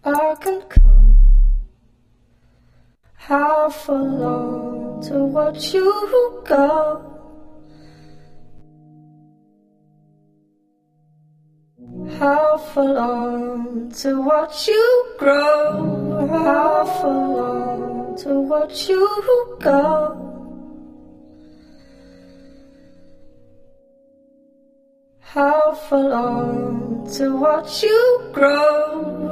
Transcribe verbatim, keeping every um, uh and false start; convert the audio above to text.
I can come half alone to watch you go. Half alone to watch you grow. Half alone to watch you go. Half alone to watch you grow.